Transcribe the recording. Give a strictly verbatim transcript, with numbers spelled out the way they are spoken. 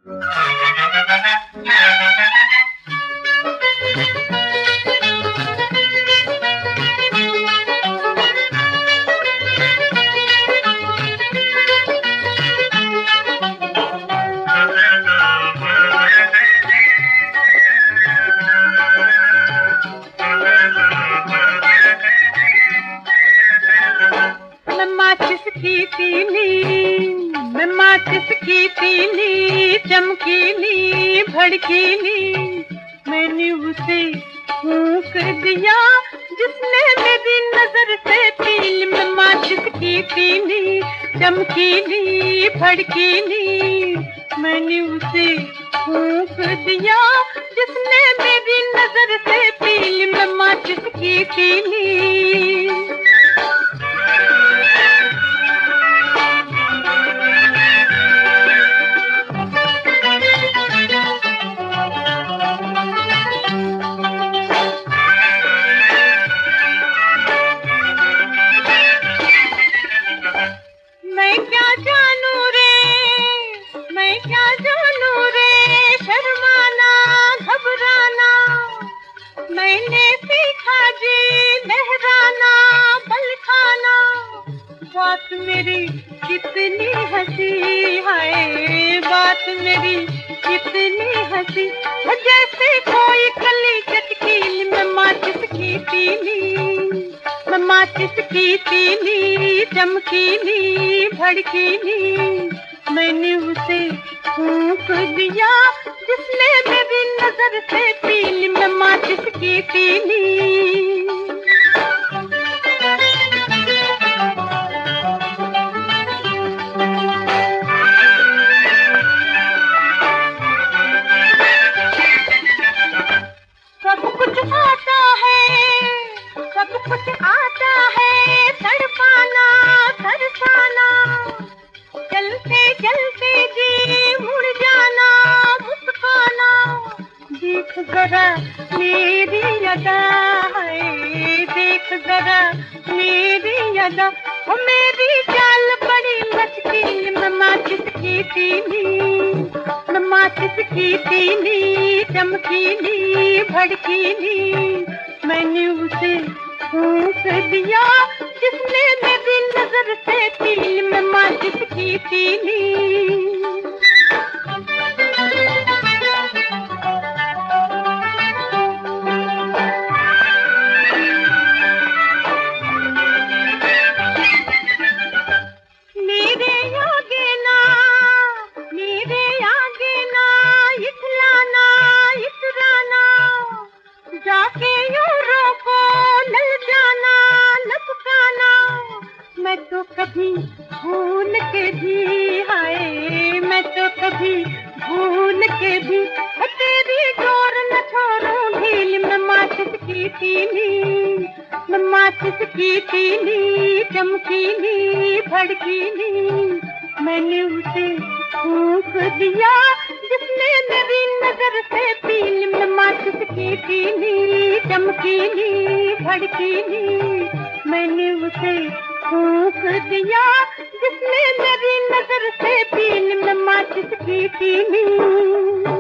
की तीली मैं माचिस की तीली, चमकीली भड़कीली, मैंने उसे फूंक दिया जिसने मेरी नजर से तीली। मैं माचिस की तीली, चमकीली भड़कीली, मैंने उसे फूंक दिया जिसने मेरी नजर से तीली। मैं माचिस की तीली। मैं क्या जानू रे, मैं क्या जानू रे, शर्माना घबराना मैंने सीखा जी, लहराना बल खाना। बात मेरी कितनी हंसी है, बात मेरी कितनी हंसी, जैसे कोई कली चटकीली। मैं माचिस की तीली, मैं माचिस की तीली, चमकीली भड़कीली, मैंने उसे फूंक दिया जिसने मेरी नजर से तीली। मैं माचिस की तीली। सब कुछ आता है, सब कुछ आता है, तड़पाना तरसाना, चलते चलते जी मुड़ जाना मुस्काना। देख जरा मेरी अदा है, देख जरा मेरी अदा, वो मेरी चाल बड़ी मचकीली। मैं माचिस की तीली, मैं माचिस की तीली, चमकीली भड़कीली, मैंने उसे फूंक दिया जिसने मेरी नजर से तीली। मैं माचिस की तीली। मेरे आगे ना, मेरे आगे ना इतलाना इतराना, जाके यूं रोको ललचाना लपकाना। मैं तो कभी भूल के भी, हाय मैं तो कभी भूल के भी, तेरी डोर न छोड़ूं ढीली। मैं माचिस की तीली, मैं माचिस की तीली, चमकीली भड़कीली, मैंने उसे फूंक दिया जिसने मेरी नजर से तीली। मैं माचिस की तीली, चमकीली भड़कीली, मैंने उसे फूंक दिया जिसने मेरी नजर से तीली। मैं माचिस की तीली।